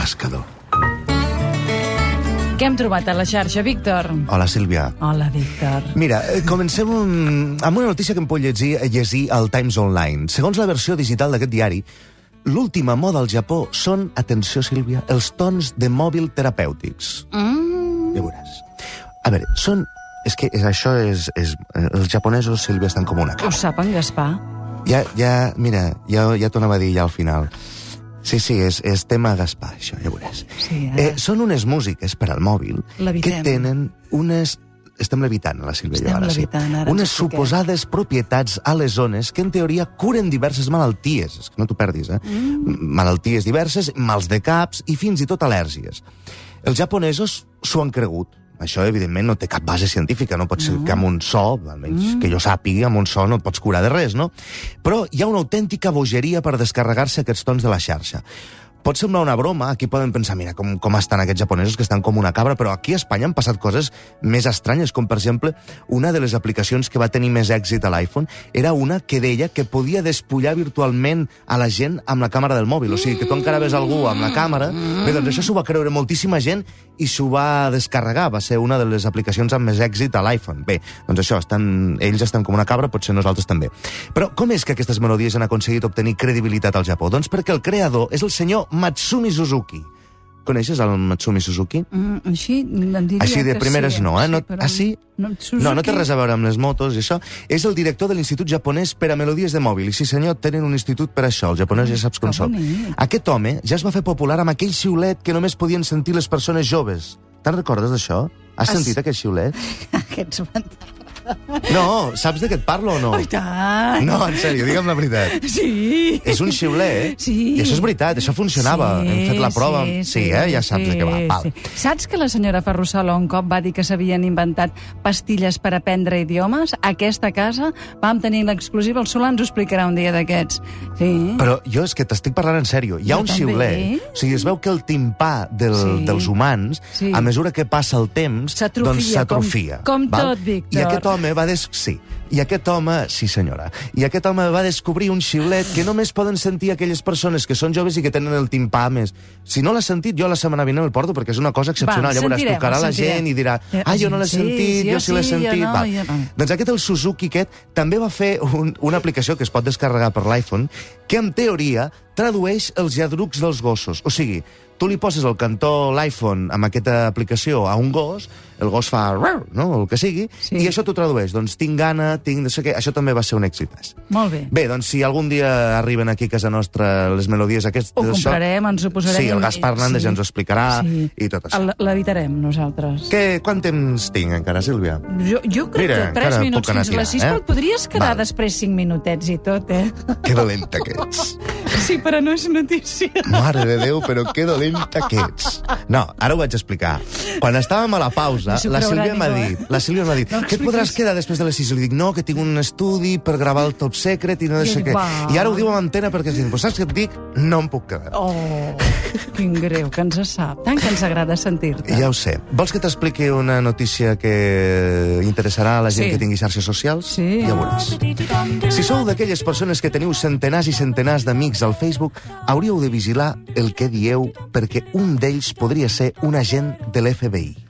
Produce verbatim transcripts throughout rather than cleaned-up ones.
pescador. Què hem trobat a la xarxa, Víctor? Hola, Sílvia. Hola, Víctor. Mira, comencem amb una notícia que em pot llegir, llegir al Times Online. Segons la versió digital d'aquest diari, l'última moda al Japó són, atenció, Sílvia, els tons de mòbil terapèutics. Mm. Ja veuràs. A veure, són... És que això és... és els japonesos, Sílvia, estan com una Ho cabra. sap en Gaspar? Ja, ja, mira, ja, ja t'ho anava a dir ja al final. Sí, sí, és, és tema Gaspar, això, ja veuràs. Sí, eh? Eh, són unes músiques per al mòbil Levitem. que tenen unes... Estem levitant, la Sílvia, Estem jo ara levitant, sí. ara ens Unes expliquem. suposades propietats a les zones que, en teoria, curen diverses malalties. És que no t'ho perdis, eh? Mm. Malalties diverses, mals de caps i fins i tot al·lèrgies. Els japonesos s'ho han cregut. Això, evidentment, no té cap base científica. No pot ser no. que amb un so, almenys mm. que jo sàpiga, amb un so no et pots curar de res, no? Però hi ha una autèntica bogeria per descarregar-se aquests tons de la xarxa. Pot semblar una broma, aquí poden pensar, mira, com, com estan aquests japonesos que estan com una cabra, però aquí a Espanya han passat coses més estranyes, com per exemple, una de les aplicacions que va tenir més èxit a l'iPhone era una que deia que podia despullar virtualment a la gent amb la càmera del mòbil. O sigui, que tu encara ves algú amb la càmera... Bé, doncs això s'ho va creure moltíssima gent i s'ho va descarregar. Va ser una de les aplicacions amb més èxit a l'iPhone. Bé, doncs això, estan, ells estan com una cabra, potser nosaltres també. Però com és que aquestes melodies han aconseguit obtenir credibilitat al Japó? Doncs perquè el creador és el senyor Matsumi Suzuki. Coneixes el Matsumi Suzuki? Mm, així, em diria Així de que primeres sí, no, eh? No, sí, però... ah, sí? No, Suzuki... no, no té res a veure amb les motos i això. És el director de l'Institut Japonès per a Melodies de Mòbil. I sí, senyor, tenen un institut per això. Els japonesos ja saps com són. Aquest home ja es va fer popular amb aquell xiulet que només podien sentir les persones joves. Te'n recordes d'això? Has As... sentit aquest xiulet? Aquests van... No, saps de què et parlo o no? Oh, i tant! No, en sèrio, digue'm la veritat. Sí! És un xiulet, eh? Sí. I això és veritat, això funcionava. Sí, Hem fet la prova. Sí, sí, eh? Ja saps sí, de què va. Val. Sí. Saps que la senyora Ferrusola un cop va dir que s'havien inventat pastilles per aprendre idiomes? A aquesta casa vam tenir l'exclusiva, el Solà ens ho explicarà un dia d'aquests. Sí. Però jo és que t'estic parlant en sèrio. Hi ha Jo un també. xiulet. O sigui, es veu que el timpà del, Sí. dels humans, Sí. a mesura que passa el temps, S'atrofia, doncs s'atrofia. com- com val? tot, Víctor. I aquest home va... Des... Sí. I aquest home... Sí, senyora. I aquest home va descobrir un xiulet que només poden sentir aquelles persones que són joves i que tenen el timpà més. Si no l'has sentit, jo la setmana vinent el porto, perquè és una cosa excepcional. Va, Llavors sentirem, tocarà la sentirem. gent i dirà, ah, jo no l'he Sí, sentit, sí, jo sí l'he sí, jo sentit. no, Va. jo no. Doncs aquest, el Suzuki aquest, també va fer un, una aplicació que es pot descarregar per l'iPhone, que en teoria tradueix els lladrucs dels gossos. O sigui, tu li poses el cantó l'iPhone amb aquesta aplicació a un gos, el gos fa... no? El que sigui, Sí. i això t'ho tradueix. Doncs tinc gana, tinc... No sé què. Això també va ser un èxit. Molt bé. Bé, doncs si algun dia arriben aquí a casa nostra les melodies aquestes... Ho comprarem, ens ho posarem... Sí, el Gaspar Hernández sí. ja ens ho explicarà Sí. i tot això. El- L'evitarem, nosaltres. Què, quant temps tinc encara, Sílvia? Jo, jo crec Mira, que tres encara minuts puc anar fins a les tirant, sis, eh? però et podries quedar Val. després cinc minutets i tot, eh? Que dolenta que ets. Sí, però no és notícia. Mare de Déu, però que dolenta que ets. No, ara ho vaig explicar. Quan estàvem a la pausa, No s'ho la creurà Sílvia m'ha ningú, eh? dit, la Sílvia m'ha dit, No què et podràs expliquis. quedar després de les sis? I li dic, no, que tinc un estudi per gravar el Top Secret i no I sé ell, què. va. I ara ho diu amb antena perquè dic, pues saps què et dic? No em puc quedar. Oh, quin greu, que ens sap. Tant que ens agrada sentir-te. Ja ho sé. Vols que t'expliqui una notícia que interessarà a la gent Sí. que tingui xarxes socials? Sí. Ja ho veuràs. Si sou d'aquelles persones que teniu centenars i centenars d'amics al Facebook, hauríeu de vigilar el que dieu perquè un d'ells podria ser un agent de l'F B I.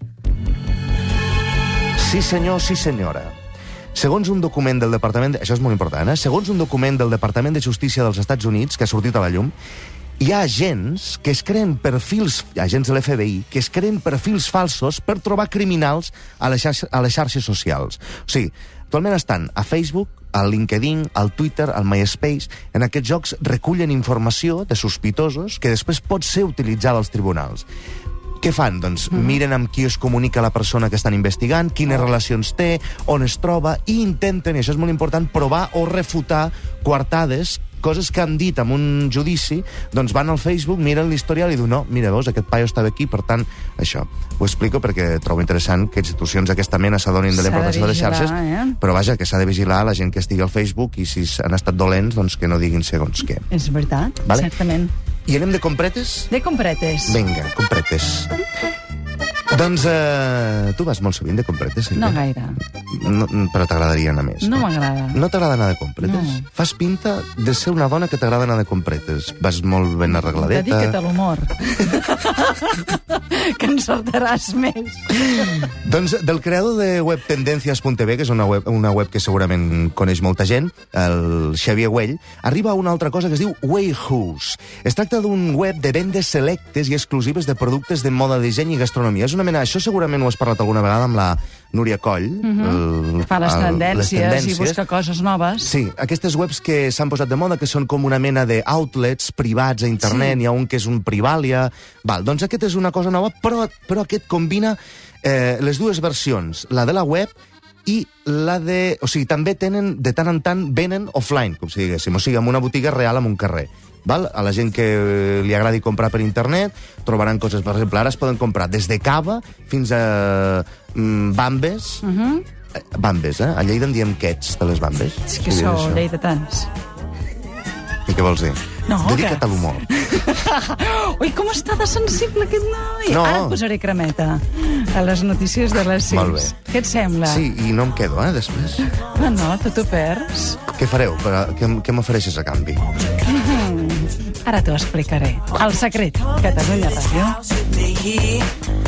Sí, senyor, sí, senyora. Segons un document del Departament... Això és molt important, eh? Segons un document del Departament de Justícia dels Estats Units, que ha sortit a la llum, hi ha agents que es creen perfils, agents de l'F B I, que es creen perfils falsos per trobar criminals a les, xarxes, a les xarxes socials. O sigui, actualment estan a Facebook, al LinkedIn, al Twitter, al MySpace. En aquests jocs recullen informació de sospitosos que després pot ser utilitzada als tribunals. Què fan? Doncs mm. miren amb qui es comunica la persona que estan investigant, quines oh. relacions té, on es troba, i intenten, i això és molt important, provar o refutar coartades, coses que han dit en un judici, doncs van al Facebook, miren l'historial i diuen, no, mira, veus, aquest paio estava aquí, per tant, això. Ho explico perquè trobo interessant que institucions d'aquesta mena s'adonin de l'importància de les xarxes, eh? però vaja, que s'ha de vigilar la gent que estigui al Facebook i si han estat dolents, doncs que no diguin segons què. És veritat, Vale. certament. I anem de compretes? De compretes. Vinga, compretes. Doncs uh, tu vas molt sovint de completes, Sílvia? No gaire. No, però t'agradaria anar més. No m'agrada. No t'agrada anar de completes? No. Fas pinta de ser una dona que t'agrada anar de completes. Vas molt ben arregladeta. Dedica't a l'humor. Que encertaràs més. Doncs del creador de web tendencias punt t v, que és una web, una web que segurament coneix molta gent, el Xavier Güell, arriba a una altra cosa que es diu Wayhouse. Es tracta d'un web de vendes selectes i exclusives de productes de moda, disseny i gastronomia. És una mena... Això segurament ho has parlat alguna vegada amb la Núria Coll. Uh-huh. el, Fa les el, tendències, les tendències i busca coses noves. Sí, aquestes webs que s'han posat de moda, que són com una mena d'outlets privats a internet, sí. Hi ha un que és un Privalia... Val, doncs aquest és una cosa nova, però, però aquest combina eh, les dues versions, la de la web i la de... O sigui, també tenen, de tant en tant, venen offline, com si diguéssim, o sigui, en una botiga real en un carrer. Val? A la gent que li agradi comprar per internet trobaran coses, per exemple, ara es poden comprar des de cava fins a mm, bambes. Uh-huh. Bambes, eh? A Lleida en diem quets, de les bambes. És que sou lleidatans. I què vols dir? No, Dedica't que... a l'humor. Ui, com està de sensible aquest noi. No. Ara et posaré cremeta a les notícies de les sis. Molt bé. Què et sembla? Sí, i no em quedo, eh, després. No, no, tu t'ho perds. Què fareu? Què, què m'ofereixes a canvi? Mm-hmm. Ara t'ho explicaré. El secret. Catalunya Ràdio.